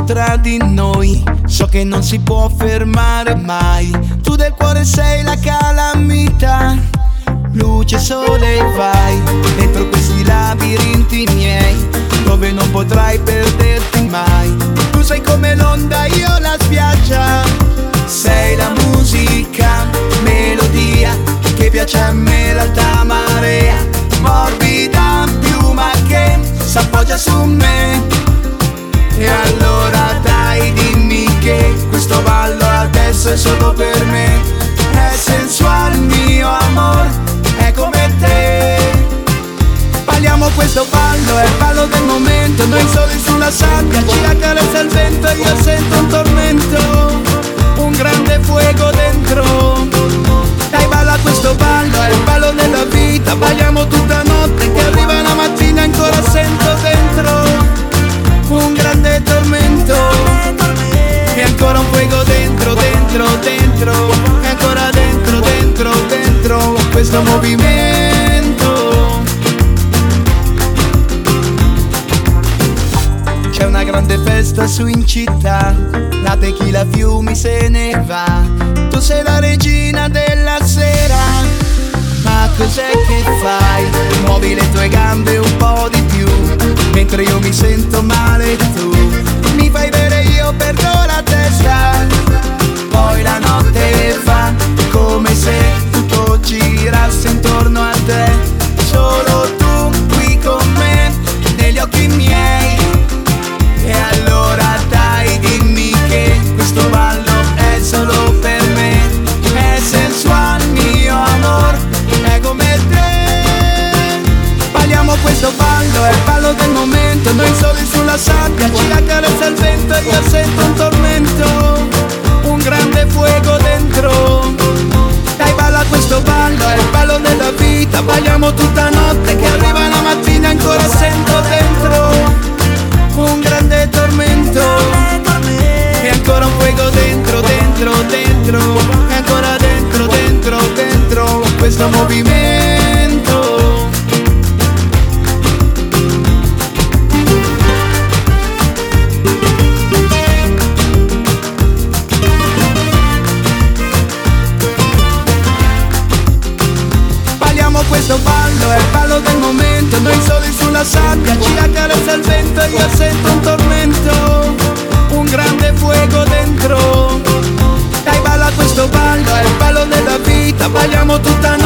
tra di noi. So che non si può fermare mai. Tu del cuore sei la calamità, luce, sole, vai dentro questi labirinti miei, dove non potrai perderti mai. Tu sei come l'onda, io la spiaggia, sei la musica, melodia che piace a me, l'alta marea, morbida piuma che s'appoggia su me. E allora dai, dimmi che questo ballo adesso è solo per me. È sensuale il mio amor, è come te. Balliamo questo ballo, è il ballo del momento. Noi soli sulla sabbia, ci accarezza il vento e io sento un tormento, un grande fuoco dentro. Dai, balla questo ballo, è il ballo della vita. Balliamo tutta notte che arriva la mattina, ancora sento dentro un grande tormento. E ancora un fuoco dentro, dentro, dentro. E ancora dentro, dentro, dentro questo movimento. C'è una grande festa su in città, la tequila a fiumi se ne va. Tu sei la regina della sera, ma cos'è che fai? Muovi le tue gambe un po' di più, mentre io mi sento male tu mi fai bere, io perdo la testa. Poi la notte fa come se tutto girasse intorno a te. Solo tu qui con me, negli occhi miei. E allora dai, dimmi che questo ballo è solo per me. È sensuale il mio amor, è come te. Balliamo questo ballo, è il ballo del momento. Noi soli sulla sabbia, ci accarezza il vento e io sento un tormento, un grande fuoco dentro. Dai, balla questo ballo, è il ballo della vita. Balliamo tutta notte che arriva la mattina, ancora sento dentro un grande tormento. E ancora un fuoco dentro, dentro, dentro. E ancora dentro, dentro, dentro questo movimento. Balliamo questo ballo, è il ballo del momento. Noi soli sulla sabbia, ci accarezza il vento e io sento un tormento, un grande fuoco dentro. Dai, balla questo ballo, è il ballo della vita. Balliamo tutta notte